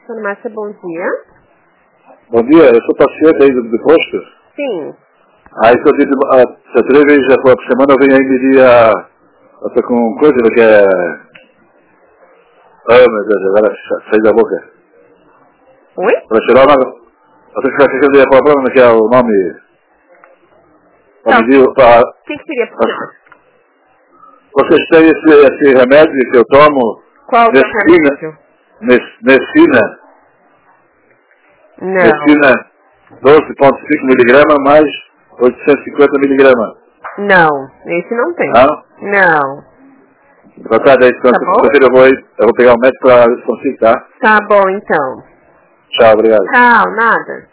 Farmácia, bom dia. Bom dia, eu sou paciente aí do posto. Sim. Aí eu digo, 3 vezes já por semana eu venho aí medir eu tô com coisa que é... Oh meu Deus, agora sai da boca. Oi? Para tirar o nome, eu tenho que ficar esquecendo a palavra que é o nome. Para medir, O que seria possível? vocês têm esse remédio que eu tomo? Qual o remédio? Nesfina. Não. Nesfina 12,5 miligramas mais 850 miligramas. Não, esse não tem. Não? Não. Tá, daí, Tá bom? eu vou pegar o médico para consultar. Tá bom, então. Tchau, obrigado. Tchau, nada.